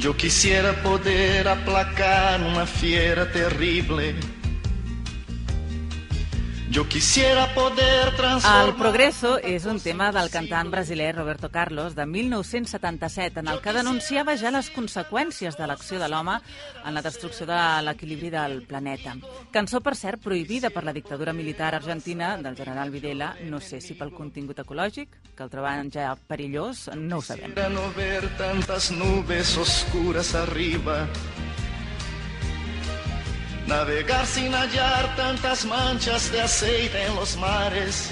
Yo quisiera poder aplacar una fiera terrible. Yo quisiera poder transformar... El Progreso és un tema del cantant brasiler Roberto Carlos de 1977, en el que denunciava ja les conseqüències de l'acció de l'home en la destrucció de l'equilibri del planeta. Cançó, per cert, prohibida per la dictadura militar argentina del general Videla, no sé si pel contingut ecològic, que el trobaven ja perillós, no ho sabem. Quisiera no ver tantas nubes oscuras arriba, navegar sin hallar tantas manchas de aceite en los mares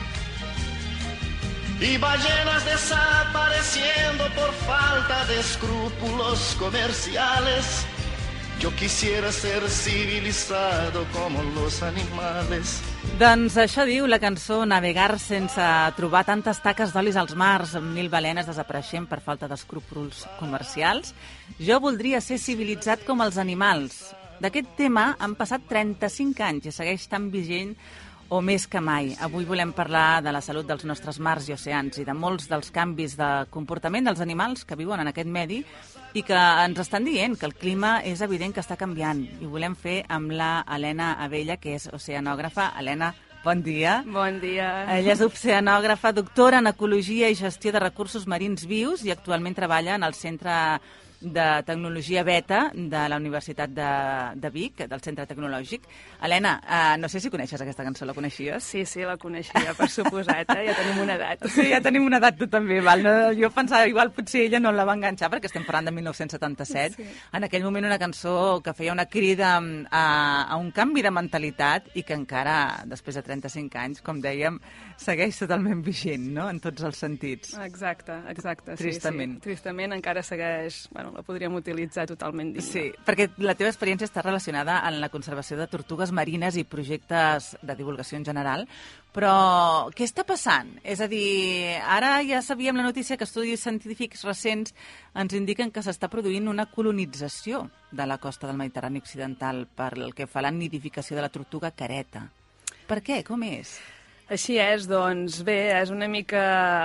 y ballenas desapareciendo por falta de escrúpulos comerciales. Yo quisiera ser civilizado como los animales. Doncs això diu la cançó Navegar sense trobar tantes taques d'olis als mars, amb 1.000 balenes desapareixent per falta d'escrúpols comercials. Jo voldria ser civilitzat com els animals. D'aquest tema han passat 35 anys i segueix tan vigent o més que mai. Avui volem parlar de la salut dels nostres mars i oceans i de molts dels canvis de comportament dels animals que viuen en aquest medi i que ens estan dient que el clima és evident que està canviant. I ho volem fer amb la Helena Abella, que és oceanògrafa. Helena, bon dia. Bon dia. Ella és oceanògrafa, doctora en Ecologia i Gestió de Recursos Marins Vius i actualment treballa en el Centre de Tecnologia Beta de la Universitat de Vic, del Centre Tecnològic. Helena, no sé si coneixes aquesta cançó, la coneixies? Sí, la coneixia, per suposat, ja tenim una edat. Sí, ja tenim una edat, tu també, val? No, jo pensava, igual potser ella no la va enganxar, perquè estem parlant de 1977. Sí. En aquell moment una cançó que feia una crida a un canvi de mentalitat i que encara, després de 35 anys, com dèiem, segueix totalment vigent, no?, en tots els sentits. Exacte. Tristament. Sí. Tristament encara segueix... la podríem utilitzar totalment digna. Sí, perquè la teva experiència està relacionada en la conservació de tortugues marines i projectes de divulgació en general, però què està passant? És a dir, ara ja sabíem la notícia que estudis científics recents ens indiquen que s'està produint una colonització de la costa del Mediterrani occidental per el que fa la nidificació de la tortuga careta. Per què? Com és? Així és, doncs bé, és una mica...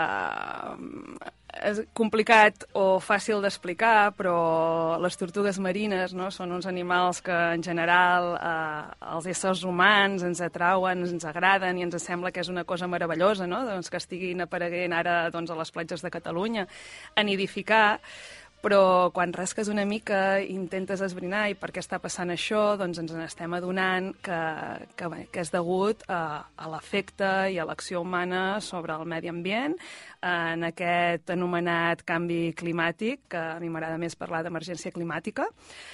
És complicat o fàcil d'explicar, però les tortugues marines, no, són uns animals que en general els éssers humans ens atrauen, ens agraden i ens sembla que és una cosa meravellosa, no? Doncs que estiguin apareguent ara doncs, a les platges de Catalunya a nidificar, però quan rasques una mica i intentes esbrinar i per què està passant això, doncs ens n'estem adonant que és degut a l'efecte i a l'acció humana sobre el medi ambient, en aquest anomenat canvi climàtic, que a mi m'agrada més parlar d'emergència climàtica,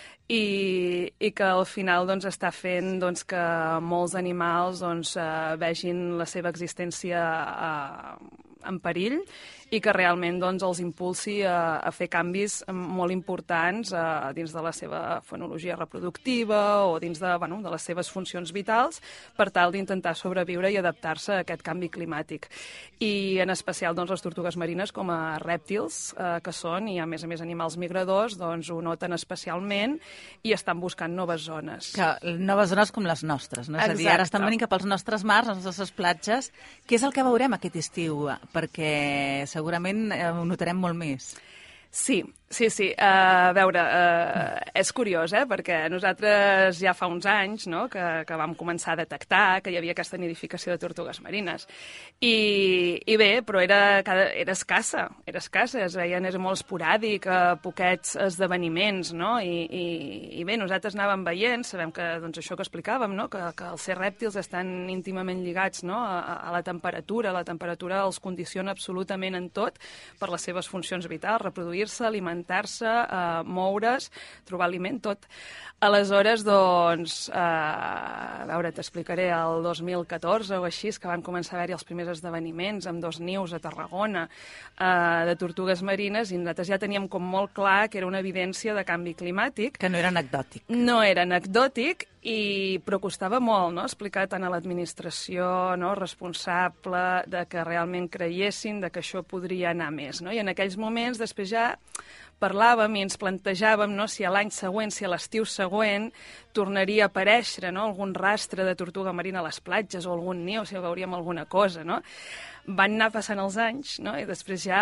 i que al final doncs, està fent doncs, que molts animals doncs, vegin la seva existència en perill i que realment doncs, els impulsi a fer canvis molt importants dins de la seva fonologia reproductiva o dins de les seves funcions vitals per tal d'intentar sobreviure i adaptar-se a aquest canvi climàtic. I en especial doncs, les tortugues marines com a rèptils que són, i a més animals migradors, doncs ho noten especialment i estan buscant noves zones. Noves zones com les nostres, no? És a dir, ara estan venint cap als nostres mars, a les nostres platges. Què és el que veurem aquest estiu? Perquè segurament ho notarem molt més. Sí. A veure, és curiós, perquè nosaltres ja fa uns anys que vam començar a detectar que hi havia aquesta nidificació de tortugues marines. I bé, però era escassa, es veien, era molt esporàdic, poquets esdeveniments, no? I bé, nosaltres anàvem veient, sabem que doncs, això que explicàvem, no? que els ser rèptils estan íntimament lligats, no? a la temperatura els condiciona absolutament en tot per les seves funcions vitals, reproduir-se, alimentar-se, moure's, trobar aliment, tot. Aleshores, doncs, a veure, t'explicaré, el 2014 o així, que van començar a haver-hi els primers esdeveniments amb 2 nius a Tarragona de tortugues marines i nosaltres ja teníem com molt clar que era una evidència de canvi climàtic. Que no era anecdòtic. No era anecdòtic, però costava molt, no?, explicar tant a l'administració, no?, responsable de que realment creiessin de que això podria anar més, no? I en aquells moments després ja ja parlàvem i ens plantejàvem, no, si a l'any següent, si a l'estiu següent, tornaria a aparèixer, no, algun rastre de tortuga marina a les platges o algun niu, si veuríem alguna cosa, no? Van anar passant els anys, no? I després ja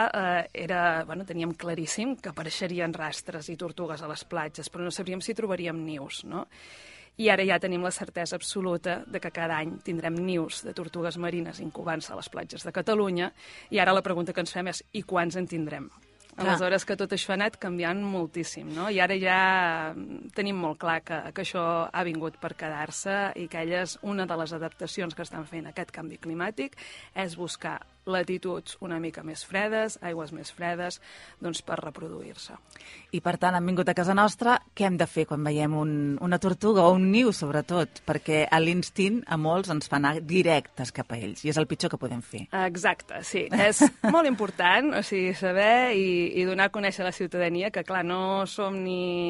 teníem claríssim que apareixerien rastres i tortugues a les platges, però no sabíem si trobaríem nius, no? I ara ja tenim la certesa absoluta de que cada any tindrem nius de tortugues marines incubant-se a les platges de Catalunya, i ara la pregunta que ens fem és i quants en tindrem? Aleshores que tot això ha anat canviant moltíssim, no? I ara ja tenim molt clar que això ha vingut per quedar-se i que elles, una de les adaptacions que estan fent a aquest canvi climàtic és buscar latituds una mica més fredes, aigües més fredes, doncs per reproduir-se. I per tant, han vingut a casa nostra, què hem de fer quan veiem una tortuga o un niu, sobretot? Perquè l'instint a molts ens fa anar directes cap a ells, i és el pitjor que podem fer. Exacte, sí. És molt important, o sigui, saber i donar a conèixer a la ciutadania que, clar, no som ni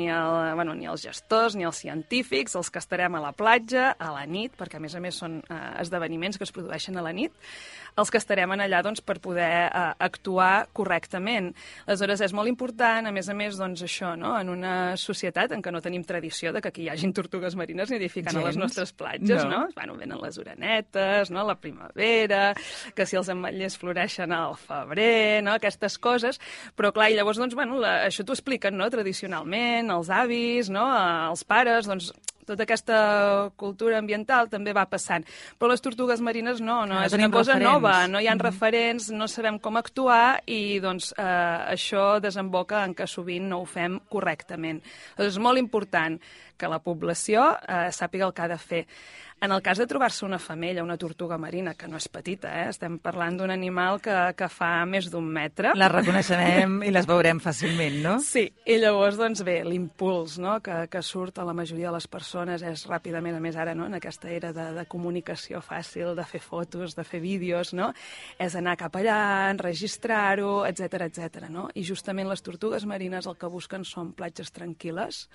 els gestors ni els científics els que estarem a la platja a la nit, perquè a més són esdeveniments que es produeixen a la nit, els que estarem allà doncs, per poder actuar correctament. Aleshores, és molt important, a més, doncs, això, no? En una societat en què no tenim tradició de que aquí hi hagin tortugues marines nidificant a les nostres platges, no? Bueno, venen les orenetes, no? La primavera, que si els ametllers floreixen al febrer, no? Aquestes coses, però clar, i llavors, doncs, bueno, això t'ho expliquen, no? Tradicionalment, els avis, no? Els pares, doncs, tota aquesta cultura ambiental també va passant. Però les tortugues marines no és una cosa nova, no hi ha referents, no sabem com actuar i doncs això desemboca en que sovint no ho fem correctament. És molt important que la població sàpiga el que ha de fer. En el cas de trobar-se una femella, una tortuga marina, que no és petita, estem parlant d'un animal que fa més d'un metre. Les reconeixerem i les veurem fàcilment, no? Sí, i llavors, doncs bé, l'impuls, no?, que surt a la majoria de les persones és ràpidament, a més ara, no?, en aquesta era de comunicació fàcil, de fer fotos, de fer vídeos, no?, és anar cap allà, enregistrar-ho, etc, no? I justament les tortugues marines el que busquen són platges tranquil·les,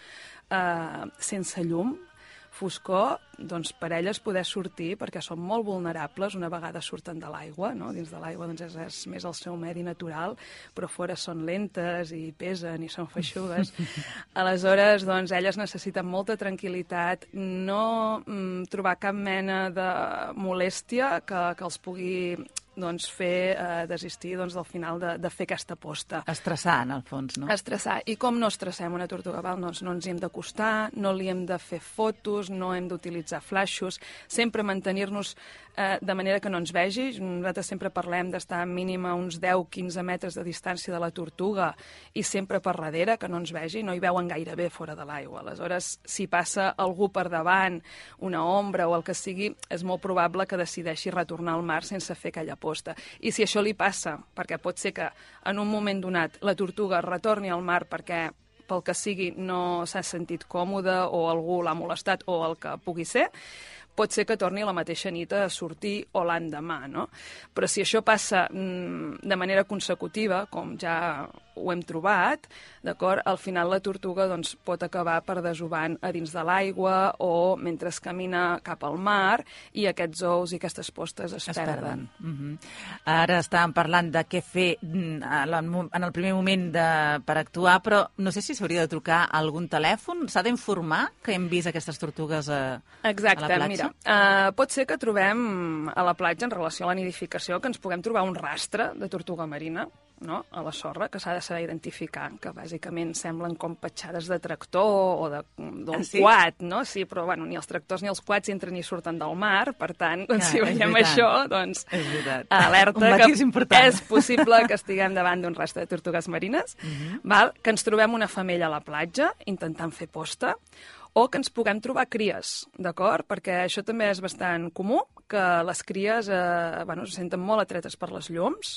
sense llum, foscor, doncs per elles poder sortir, perquè són molt vulnerables una vegada surten de l'aigua, no? Dins de l'aigua doncs és més el seu medi natural, però fora són lentes i pesen i són feixugues. Aleshores, doncs, elles necessiten molta tranquil·litat, no trobar cap mena de molèstia que els pugui doncs, fer desistir doncs, del final de fer aquesta posta. Estressar, en el fons, no? Estressar. I com no estressem una tortuga? Doncs no ens hi hem d'acostar, no li hem de fer fotos, no hem d'utilitzar flaixos, sempre mantenir-nos de manera que no ens vegi. Nosaltres sempre parlem d'estar mínim a uns 10-15 metres de distància de la tortuga i sempre per darrere, que no ens vegi, no hi veuen gaire bé fora de l'aigua. Aleshores, si passa algú per davant, una ombra o el que sigui, és molt probable que decideixi retornar al mar sense fer aquella posta. I si això li passa, perquè pot ser que en un moment donat la tortuga retorni al mar perquè pel que sigui no s'ha sentit còmode o algú l'ha molestat o el que pugui ser, pot ser que torni la mateixa nit a sortir o l'endemà, no? Però si això passa de manera consecutiva, com ja ho hem trobat, d'acord, al final la tortuga doncs, pot acabar per desovant a dins de l'aigua o mentre camina cap al mar i aquests ous i aquestes postes es perden. Ara estàvem parlant de què fer en el primer moment per actuar, però no sé si s'hauria de trucar a algun telèfon. S'ha d'informar que hem vist aquestes tortugues a la platja? Mira, pot ser que trobem a la platja, en relació a la nidificació, que ens puguem trobar un rastre de tortuga marina, no?, a la sorra, que s'ha de saber identificar, que bàsicament semblen com petjades de tractor o d'un quad, no? Sí, però bueno, ni els tractors ni els quads entren ni surten del mar, per tant, doncs, si veiem això, doncs alerta que és possible que estiguem davant d'un rastre de tortugues marines, que ens trobem una femella a la platja intentant fer posta, o que ens puguem trobar cries, d'acord? Perquè això també és bastant comú, que les cries se senten molt atretes per les llums,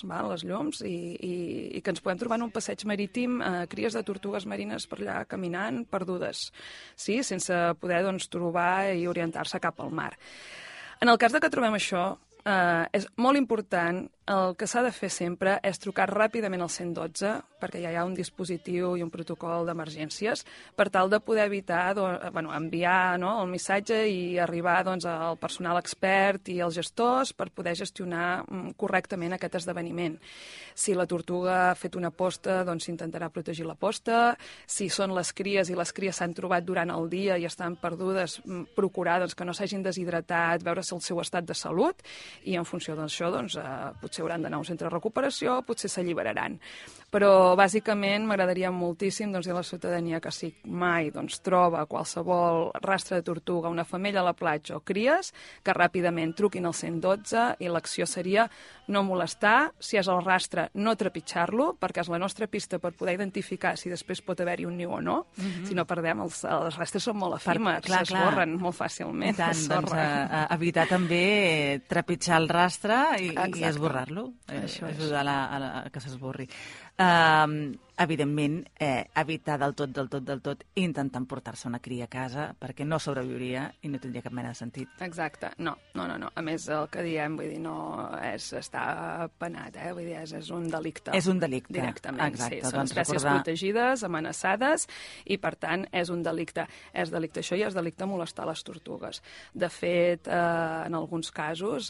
i que ens podem trobar en un passeig marítim cries de tortugues marines per allà caminant, perdudes, sí? Sense poder doncs, trobar i orientar-se cap al mar. En el cas de que trobem això, és molt important el que s'ha de fer sempre és trucar ràpidament al 112, perquè ja hi ha un dispositiu i un protocol d'emergències, per tal de poder evitar, enviar el missatge i arribar al personal expert i als gestors per poder gestionar correctament aquest esdeveniment. Si la tortuga ha fet una posta, doncs s'intentarà protegir la posta. Si són les cries i les cries s'han trobat durant el dia i estan perdudes, procurar que no s'hagin deshidratat, veure el seu estat de salut, i en funció d'això potser hauran d'anar a un centre de recuperació, potser s'alliberaran. Però, bàsicament, m'agradaria moltíssim dir a la ciutadania que si mai troba qualsevol rastre de tortuga, una femella a la platja o cries, que ràpidament truquin al 112 i l'acció seria no molestar, si és el rastre, no trepitjar-lo, perquè és la nostra pista per poder identificar si després pot haver-hi un niu o no. Si no perdem, els rastres són molt efímers, s'esborren molt fàcilment. I tant, evitar també trepitjar el rastre i esborrar-lo, ajudar a que s'esborri. Evidentment, evitar del tot intentar emportar-se una cria a casa, perquè no sobreviuria i no tindria cap mena de sentit. Exacte, no. A més, el que diem, vull dir, no és estar penat, vull dir, és un delicte. És un delicte. Directament, exacte, sí. Són espècies protegides, amenaçades, i per tant és un delicte. És delicte això i és delicte molestar les tortugues. De fet, en alguns casos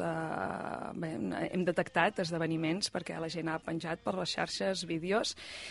hem detectat esdeveniments perquè la gent ha penjat per les xarxes vídeos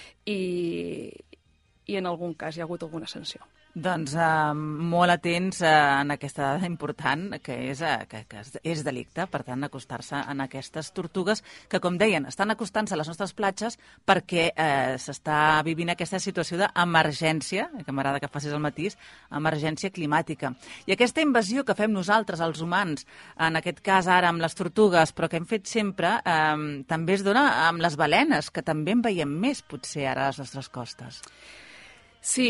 i en algun cas hi ha hagut alguna sanció. Doncs molt atents en aquesta dada important, que és delicte, per tant, acostar-se en aquestes tortugues que, com deien, estan acostant-se a les nostres platges perquè s'està vivint aquesta situació d'emergència, que m'agrada que facis el matís, emergència climàtica. I aquesta invasió que fem nosaltres, els humans, en aquest cas ara amb les tortugues, però que hem fet sempre, també es dona amb les balenes, que també en veiem més, potser, ara a les nostres costes. Sí,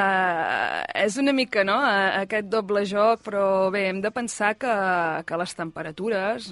és una mica aquest doble joc, però bé, hem de pensar que les temperatures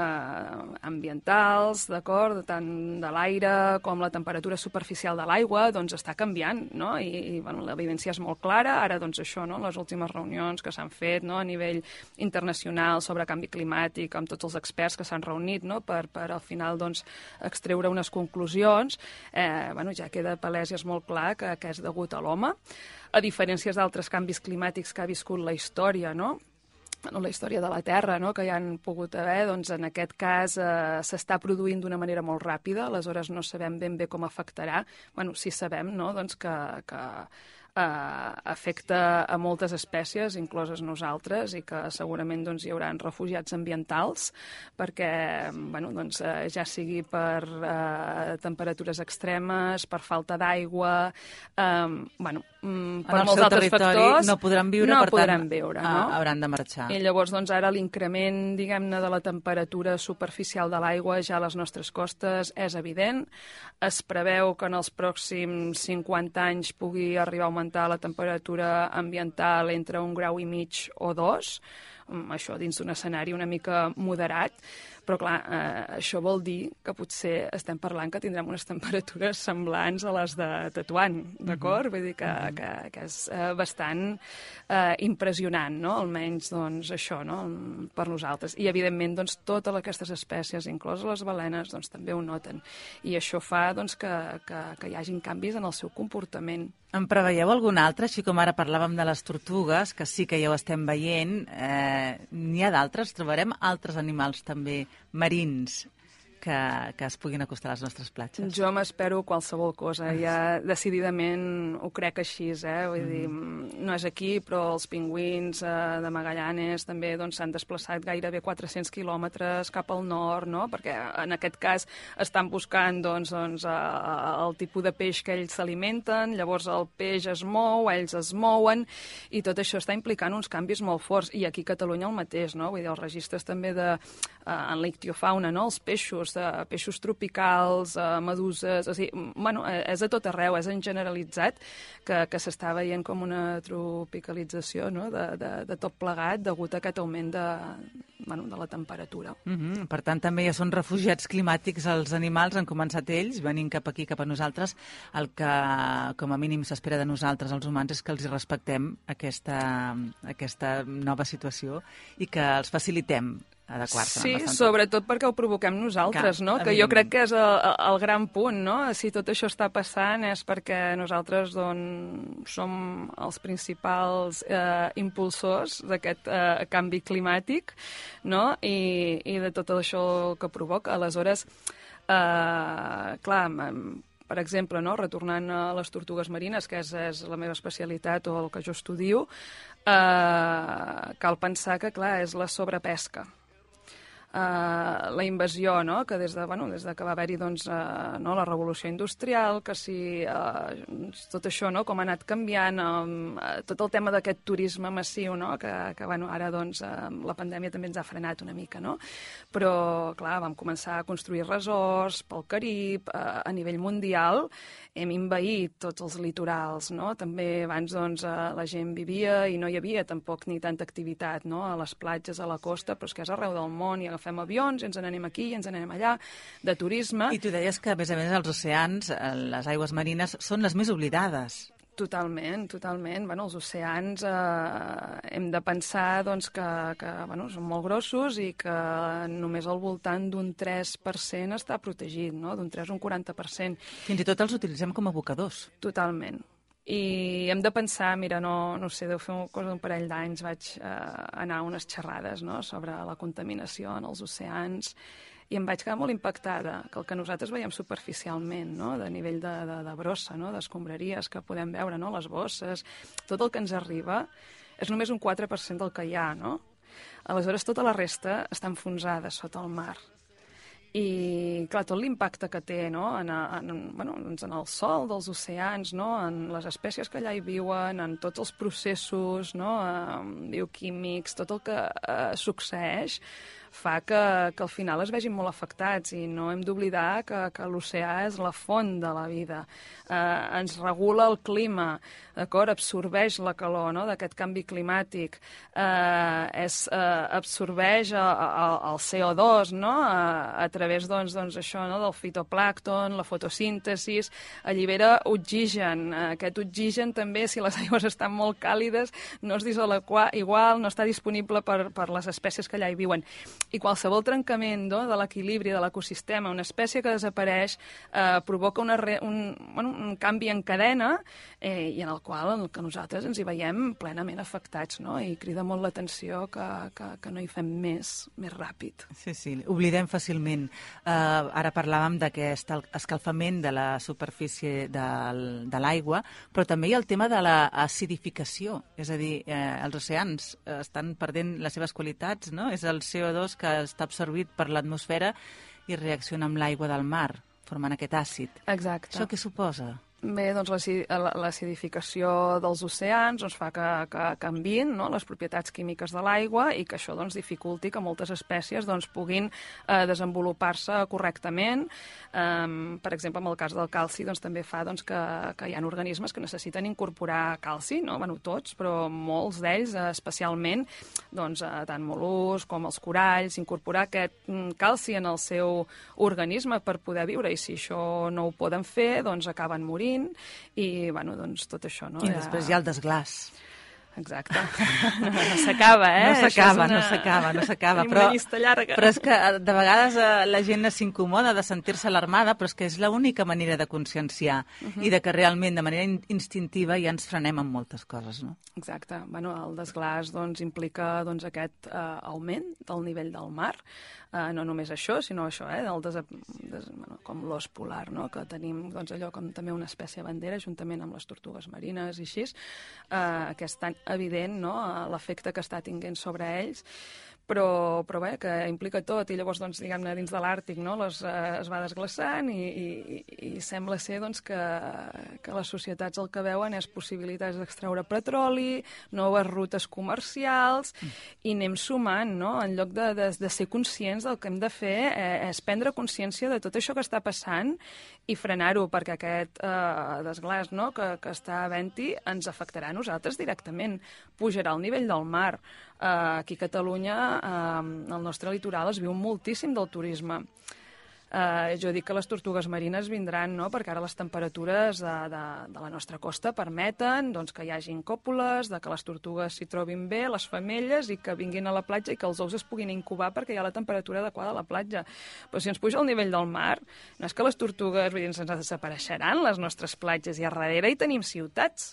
ambientals, d'acord, tant de l'aire com la temperatura superficial de l'aigua, doncs està canviant, no? I l'evidència és molt clara. Ara, doncs això, les últimes reunions que s'han fet a nivell internacional sobre canvi climàtic, amb tots els experts que s'han reunit per al final extreure unes conclusions, ja queda palès i és molt clar que és degut a l'home, a diferència d'altres canvis climàtics que ha viscut la història, la història de la Terra, que hi han pogut haver, doncs en aquest cas s'està produint d'una manera molt ràpida, aleshores no sabem ben bé com afectarà. Sí sabem que afecta a moltes espècies, incloses nosaltres, i que segurament hi haurà refugiats ambientals, perquè ja sigui per temperatures extremes, per falta d'aigua, per molts altres factors, no podran viure, hauran de marxar. I llavors ara l'increment, diguem-ne, de la temperatura superficial de l'aigua ja a les nostres costes és evident. Es preveu que en els pròxims 50 anys pugui arribar a augmentar la temperatura ambiental entre 1,5 graus o 2, això dins d'un escenari una mica moderat, però clar, això vol dir que potser estem parlant que tindrem unes temperatures semblants a les de Tetuan, d'acord? Vull dir que és bastant impressionant, almenys això, per nosaltres. I evidentment totes aquestes espècies, incloses les balenes, també ho noten. I això fa que hi hagin canvis en el seu comportament. En preveieu algun altre, així com ara parlàvem de les tortugues, que sí que ja ho estem veient, n'hi ha d'altres? Trobarem altres animals també marins que es puguin acostar a les nostres platges? Jo m'espero qualsevol cosa, ja decididament ho crec així, vull dir, no és aquí, però els pingüins de Magallanes també s'han desplaçat gairebé 400 quilòmetres cap al nord, perquè en aquest cas estan buscant el tipus de peix que ells s'alimenten, llavors el peix es mou, ells es mouen, i tot això està implicant uns canvis molt forts, i aquí a Catalunya el mateix, vull dir, els registres també en l'ictiofauna, els peixos tropicals, meduses, o sigui, és a tot arreu, és en generalitzat que s'està veient com una tropicalització de tot plegat degut a aquest augment de la temperatura. Per tant, també ja són refugiats climàtics els animals, han començat ells, venint cap aquí, cap a nosaltres. El que, com a mínim, s'espera de nosaltres, els humans, és que els respectem aquesta nova situació i que els facilitem adequar-se. Sí, sobretot perquè ho provoquem nosaltres, no? Que jo crec que és el gran punt, no? Si tot això està passant és perquè nosaltres doncs, som els principals impulsors d'aquest canvi climàtic, no? I de tot això que provoca. Aleshores, clar, per exemple, no? Retornant a les tortugues marines, que és la meva especialitat o el que jo estudio, cal pensar que, clar, és la sobrepesca. La invasió, no? Que des de que va haver-hi doncs, no? La revolució industrial, que si tot això, no? Com ha anat canviant, tot el tema d'aquest turisme massiu, no? Que ara doncs, la pandèmia també ens ha frenat una mica, no? Però, clar, vam començar a construir resorts pel Carib, a nivell mundial, hem envaït tots els litorals, no? També abans doncs, la gent vivia i no hi havia tampoc ni tanta activitat, no? A les platges, a la costa, però és que és arreu del món i agafem avions i ens n'anem aquí i ens n'anem allà, de turisme. I tu deies que, a més, els oceans, les aigües marines, són les més oblidades. Totalment, totalment. Bueno, els oceans hem de pensar doncs, que són molt grossos i que només al voltant d'un 3% està protegit, no? D'un 3 o un 40%. Fins i tot els utilitzem com a abocadors. Totalment. I hem de pensar, mira, no sé, deu fer una cosa d'un parell d'anys, vaig anar a unes xerrades, no?, sobre la contaminació en els oceans, i em vaig quedar molt impactada, que el que nosaltres veiem superficialment, no?, de nivell de brossa, no?, d'escombraries que podem veure, no?, les bosses, tot el que ens arriba és només un 4% del que hi ha, no? Aleshores, tota la resta està enfonsada sota el mar. I, clar, tot l'impacte que té, no?, en el sòl dels oceans, no?, en les espècies que allà hi viuen, en tots els processos, no?, bioquímics, tot el que succeeix, fa que al final es vegin molt afectats i no hem d'oblidar que l'oceà és la font de la vida. Ens regula el clima, d'acord? Absorbeix la calor, no?, d'aquest canvi climàtic, absorbeix el CO2, no?, a través doncs, això, no?, del fitoplàncton, la fotosíntesis, allibera oxigen. Aquest oxigen també, si les aigües estan molt càlides, no es dissol igual, no està disponible per les espècies que allà hi viuen. I qualsevol trencament de l'equilibri de l'ecosistema, una espècie que desapareix, provoca un canvi en cadena i en el qual que nosaltres ens hi veiem plenament afectats, no? I crida molt l'atenció que no hi fem més ràpid. Sí, oblidem fàcilment. Ara parlàvem d'aquest escalfament de la superfície de l'aigua, però també hi ha el tema de l'acidificació, és a dir, els oceans estan perdent les seves qualitats, no? És el CO2 que està absorbit per l'atmosfera i reacciona amb l'aigua del mar, formant aquest àcid. Exacte. Això què suposa? Bé, doncs l'acidificació dels oceans doncs, fa que canviïn, no?, les propietats químiques de l'aigua i que això doncs, dificulti que moltes espècies doncs, puguin desenvolupar-se correctament. Per exemple, en el cas del calci doncs, també fa doncs, que hi ha organismes que necessiten incorporar calci, no? Bueno, tots, però molts d'ells especialment, doncs, tant mol·luscs com els coralls, incorporar aquest calci en el seu organisme per poder viure, i si això no ho poden fer, doncs acaben morint. I, bueno, doncs tot això, no? I després hi ha el desglàs. Exacte. No s'acaba, No s'acaba. Tenim una llista llarga. Però és que de vegades la gent s'incomoda de sentir-se alarmada, però és que és l'única manera de conscienciar i de que realment, de manera instintiva, ja ens frenem en moltes coses, no? Exacte. Bueno, el desglàs doncs, implica doncs, aquest augment del nivell del mar. No només això, sinó això, com l'os polar, no?, que tenim doncs, allò com també una espècie bandera, juntament amb les tortugues marines i així, que és tan evident, no?, l'efecte que està tinguent sobre ells, però bé, que implica tot, i llavors, doncs, diguem-ne, dins de l'Àrtic, no?, es va desglaçant i sembla ser doncs, que les societats el que veuen és possibilitats d'extraure petroli, noves rutes comercials, i anem sumant, no?, en lloc de ser conscients del que hem de fer és prendre consciència de tot això que està passant i frenar-ho, perquè aquest desglàs, no?, que està havent-hi ens afectarà a nosaltres directament, pujarà el nivell del mar. Aquí a Catalunya, al nostre litoral, es viu moltíssim del turisme. Jo dic que les tortugues marines vindran, no?, perquè ara les temperatures de la nostra costa permeten doncs, que hi hagin còpules, que les tortugues s'hi trobin bé, les femelles, i que vinguin a la platja i que els ous es puguin incubar perquè hi ha la temperatura adequada a la platja. Però si ens puja el nivell del mar, no és que les tortugues, vull dir, ens desapareixeran les nostres platges, i a darrere hi tenim ciutats.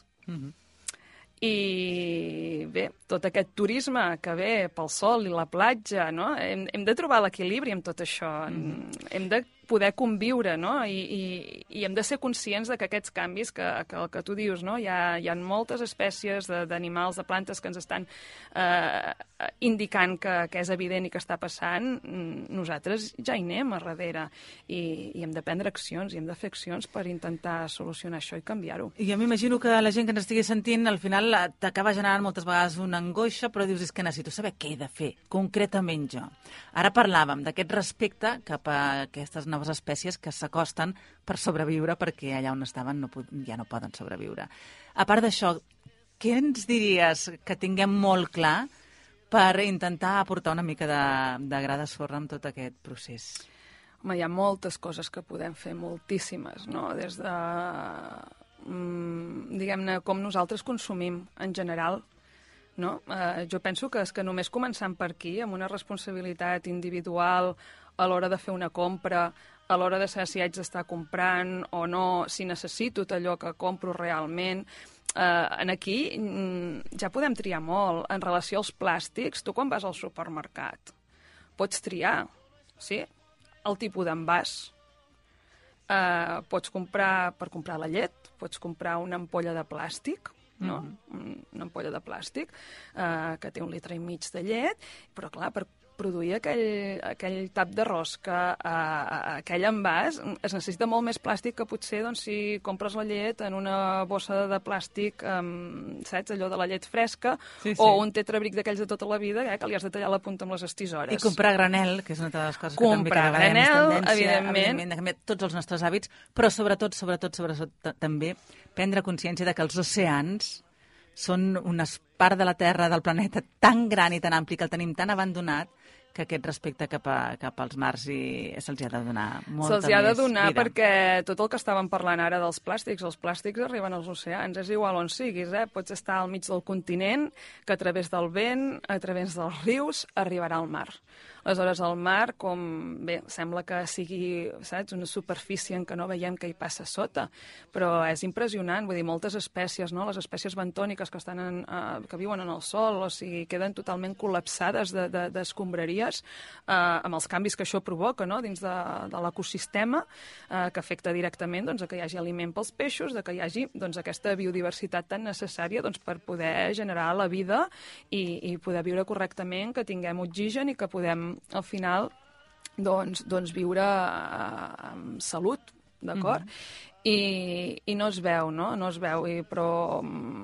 I bé, tot aquest turisme que ve pel sol i la platja, no? Hem de trobar l'equilibri amb tot això. Hem de poder conviure, no? I hem de ser conscients de que aquests canvis, que el que tu dius, no? Hi ha moltes espècies d'animals, de plantes que ens estan indicant que és evident i que està passant. Nosaltres ja hi anem a darrere i hem de prendre accions, i hem de fer accions per intentar solucionar això i canviar-ho. I jo m'imagino que la gent que ens estigui sentint al final t'acaba generant moltes vegades una angoixa, però dius, és que necessito saber què he de fer, concretament jo. Ara parlàvem d'aquest respecte cap a aquestes noves espècies que s'acosten per sobreviure, perquè allà on estaven ja no poden sobreviure. A part d'això, què ens diries que tinguem molt clar per intentar aportar una mica de gra de sorra amb tot aquest procés? Home, hi ha moltes coses que podem fer, moltíssimes, no? Des de, diguem-ne, com nosaltres consumim en general, no? Jo penso que és que només començant per aquí, amb una responsabilitat individual a l'hora de fer una compra, a l'hora de saber si haig d'estar comprant o no, si necessito allò que compro realment. Aquí ja podem triar molt. En relació als plàstics, tu quan vas al supermercat pots triar, sí? El tipus d'envàs. Pots comprar, per comprar la llet, pots comprar una ampolla de plàstic, no? Una ampolla de plàstic que té 1,5 litres de llet, però clar, per produir aquell tap de rosca, aquell envàs, es necessita molt més plàstic que potser doncs, si compres la llet en una bossa de plàstic, saps, allò de la llet fresca, o un tetrabric d'aquells de tota la vida, que li has de tallar la punta amb les estisores. I comprar granel, que és una de les coses que també cada vegada hi ha més tendència, evidentment, de canviar tots els nostres hàbits, però sobretot també prendre consciència de que els oceans són una part de la Terra, del planeta, tan gran i tan ampli, que el tenim tan abandonat, que aquest respecte cap als mars se'ls ha de donar molta més vida. Se'ls ha de donar perquè tot el que estàvem parlant ara dels plàstics, els plàstics arriben als oceans, és igual on siguis, pots estar al mig del continent, que a través del vent, a través dels rius, arribarà al mar. Aleshores, el mar, bé, sembla que sigui, saps, una superfície en què no veiem què hi passa sota, però és impressionant, vull dir, moltes espècies, no?, les espècies bentòniques que viuen en el sol, o sigui, queden totalment col·lapsades d'escombraries, amb els canvis que això provoca, no?, dins de l'ecosistema, que afecta directament doncs, que hi hagi aliment pels peixos, que hi hagi doncs, aquesta biodiversitat tan necessària doncs, per poder generar la vida i poder viure correctament, que tinguem oxigen i que podem al final doncs viure amb salut, d'acord? I no es veu, no? No es veu, però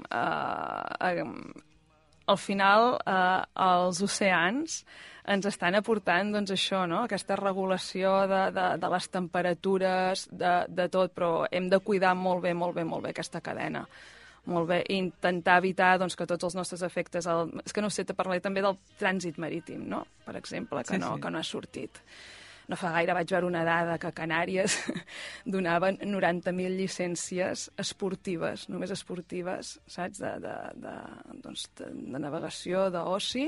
al final els oceans ens estan aportant doncs, això, no? Aquesta regulació de les temperatures, de tot, però hem de cuidar molt bé aquesta cadena. Molt bé, i intentar evitar doncs, que tots els nostres efectes... És que no sé, te parlaré també del trànsit marítim, no?, per exemple, que no ha sortit. No fa gaire vaig veure una dada que a Canàries donaven 90.000 llicències esportives, només esportives, saps?, de navegació, d'oci.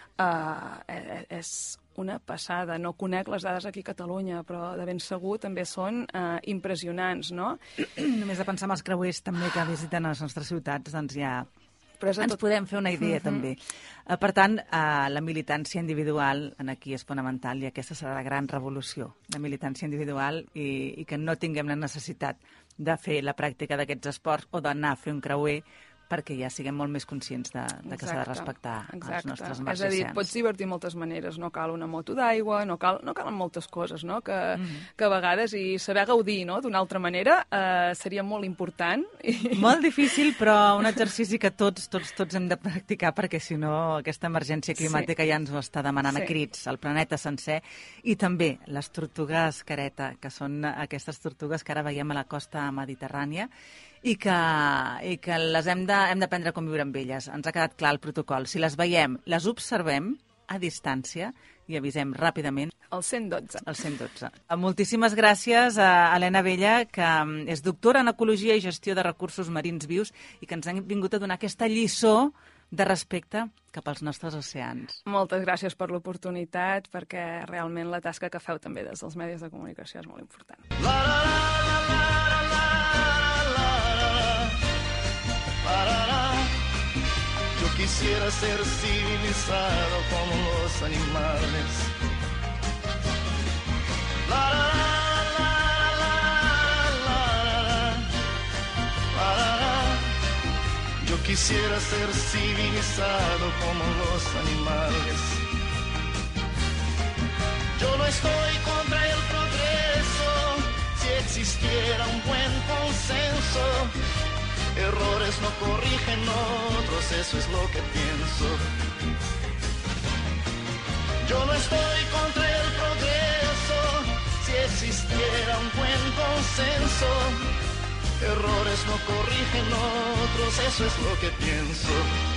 És una passada. No conec les dades aquí a Catalunya, però de ben segur també són impressionants, no? Només de pensar en els creuers també que visiten les nostres ciutats, doncs ja ens podem fer una idea també. Per tant, la militància individual aquí és fonamental i aquesta serà la gran revolució, la militància individual i que no tinguem la necessitat de fer la pràctica d'aquests esports o d'anar a fer un creuer perquè ja siguem molt més conscients que s'ha de respectar els nostres mars i oceans. És a dir, pots divertir de moltes maneres, no cal una moto d'aigua, no calen moltes coses, no?, que a vegades, i saber gaudir, no?, d'una altra manera seria molt important. Molt difícil, però un exercici que tots hem de practicar, perquè si no aquesta emergència climàtica ja ens ho està demanant a crits, el planeta sencer, i també les tortugues careta, que són aquestes tortugues que ara veiem a la costa mediterrània, i que les hem d'aprendre a conviure amb elles. Ens ha quedat clar el protocol. Si les veiem, les observem a distància i avisem ràpidament. El 112. El 112. Moltíssimes gràcies a Helena Vella, que és doctora en Ecologia i Gestió de Recursos Marins Vius i que ens ha vingut a donar aquesta lliçó de respecte cap als nostres oceans. Moltes gràcies per l'oportunitat, perquè realment la tasca que feu també des dels medis de comunicació és molt important. Yo quisiera ser civilizado como los animales. La, la, la, la, la, la, la, la. Yo quisiera ser civilizado como los animales. Yo no estoy contra el progreso, si existiera un buen consenso. Errores no corrigen otros, eso es lo que pienso. Yo no estoy contra el progreso, si existiera un buen consenso. Errores no corrigen otros, eso es lo que pienso.